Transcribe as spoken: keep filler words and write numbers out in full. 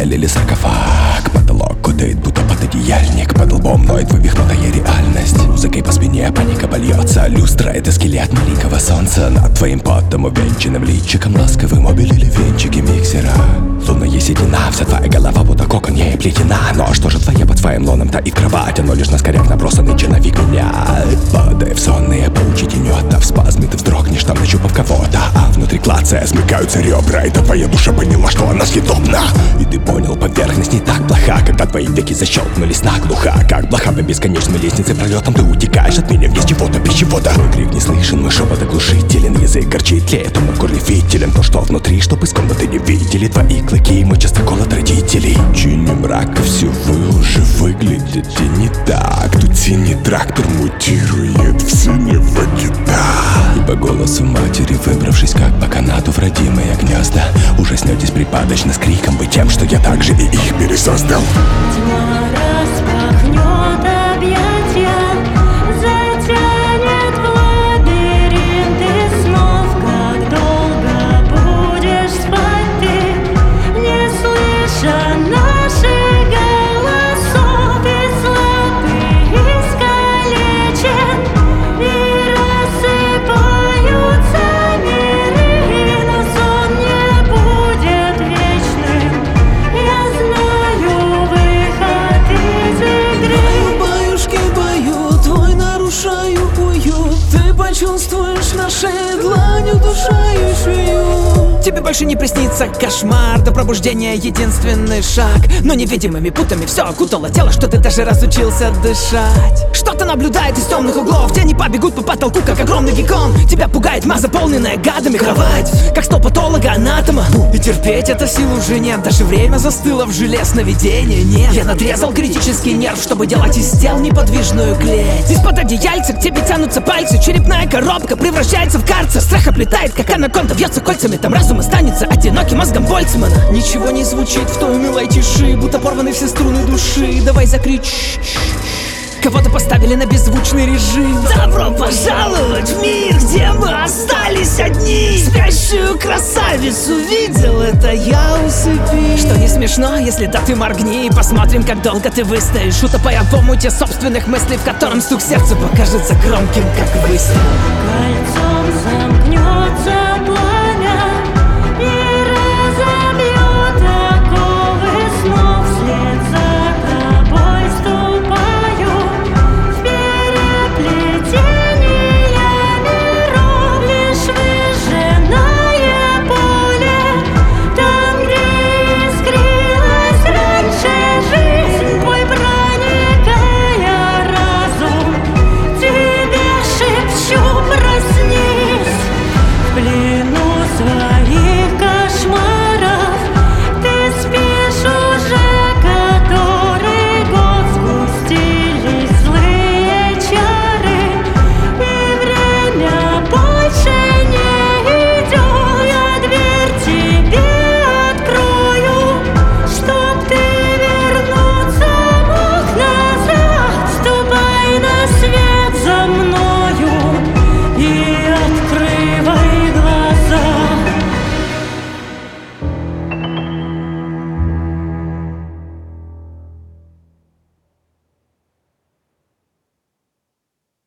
залили саркофаг. Потолок кутает, будто пододеяльник. Под лбом ноет вывихнутая реальность. Музыкой по спине паника польется. Люстра — это скелет маленького солнца. Над твоим потом увенчанным личиком ласковым обелили венчики миксера. Лунная седина, вся твоя голова будто кокон ей плетена. Но что же твоя под твоим лоном таит кровать? Оно лишь на скоряк набросанный черновик меня. Падая в сонные паучьи тенета, в спазме ты вздрогнешь, там нащупав кого-то. А внутри клацая смыкаются ребра, и твоя душа поняла, что она съедобна. И ты понял, поверхность не так плоха, когда твои веки защелкнулись наглухо. Как блоха по бесконечной лестнице пролетом ты утекаешь от меня вниз чего-то, пищевода. Твой крик не слышен, мой шепот оглушителен. Язык горчит, тлеет, он в горле фитилем. То, что внутри, чтоб из комнаты не видели твои клыки, мой частокол от родителей. Чине мрака все вы уже выглядит и не так. Тут синий трактор мутирует в синего кита. И по голосу матери, выбравшись как по канату в родимые гнезда, ужаснетесь припадочно с криком: вы тем, что я также и их пересоздал. Тьма распахнет объятия, затянет в лабиринты снов. Как долго будешь спать ты, не слыша наших голосов? И слабый искалечен, и рассыпаются миры, но сон не будет вечным. Я знаю выход из игры. Баюшки поют, твой нарушаю уют. Ты почувствуешь нашей длань удушающую. Тебе больше не приснится кошмар, до пробуждения единственный шаг. Но невидимыми путами все окутало тело, что ты даже разучился дышать. Что-то наблюдает из темных углов, тени побегут по потолку, как огромный геккон. Тебя пугает тьма, заполненная гадами кровать, как стол патолога-анатома. И терпеть это сил уже нет, даже время застыло в желе, сновидения нет. Я надрезал критический нерв, чтобы делать из тел неподвижную клеть. Из-под одеяльца к тебе тянутся пальцы, черепная коробка превращается в карцер. Страх оплетает, как анаконда, вьется кольцами, там разум останется одиноким мозгом Больцмана. Ничего не звучит в той унылой тиши, будто порваны все струны души. Давай закричь. Кого-то поставили на беззвучный режим. Добро пожаловать в мир, где мы остались одни. Спящую красавицу видел, это я усыпи. Что не смешно, если да ты моргни. Посмотрим, как долго ты выстоишь, утопая в омуте собственных мыслей, в котором стук сердца покажется громким, как выстрел.